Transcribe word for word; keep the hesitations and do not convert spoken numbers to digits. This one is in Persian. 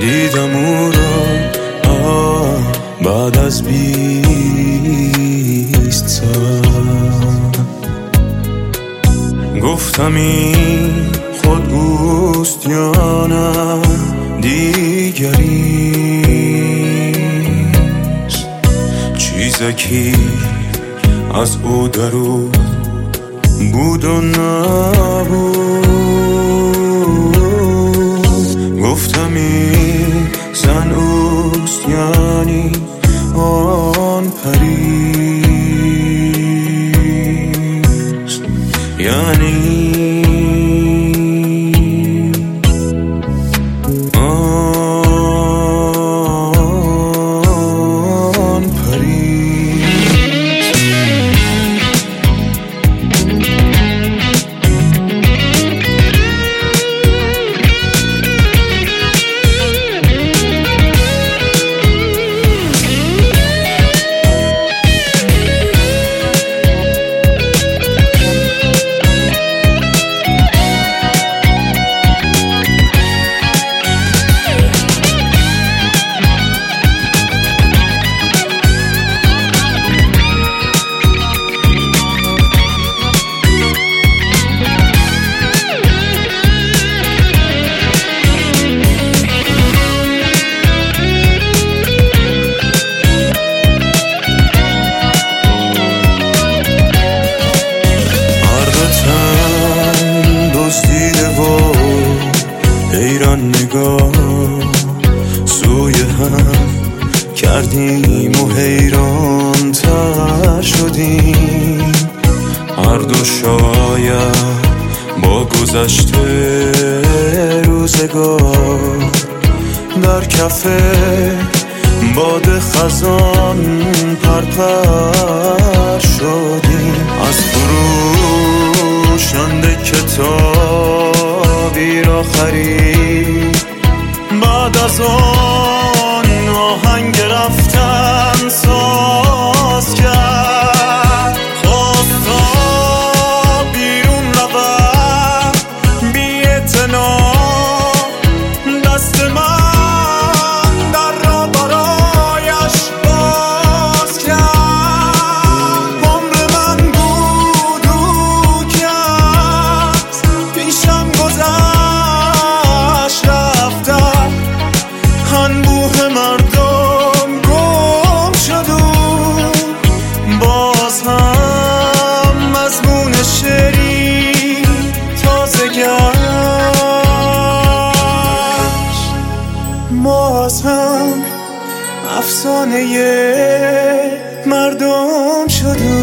دیدم او را آه بعد از بیست سال. گفتم این خود اوست یا نه دیگریست، چیزکی از او درو بود و نبود. گفتم این زن اوست یعنی آن پریست، یعنی آن پریست. حیران نگاه سوی هم کردیم و حیران تر شدیم، هر دو شاید با گذشته روزگار در کف باد خزان پرپر شدیم. از فروشنده کتابی را خرید، بعد از آن آهنگ رفتن ساز کرد. خواست تا بیرون رود بی اعتنا، دست من در را برایش باز کرد. عمر من بود او که از پیشم گذشت رفتن، انبوه مردم گم شد و باز هم مضمون شعری تازه گشت، باز هم افسانه مردم شد.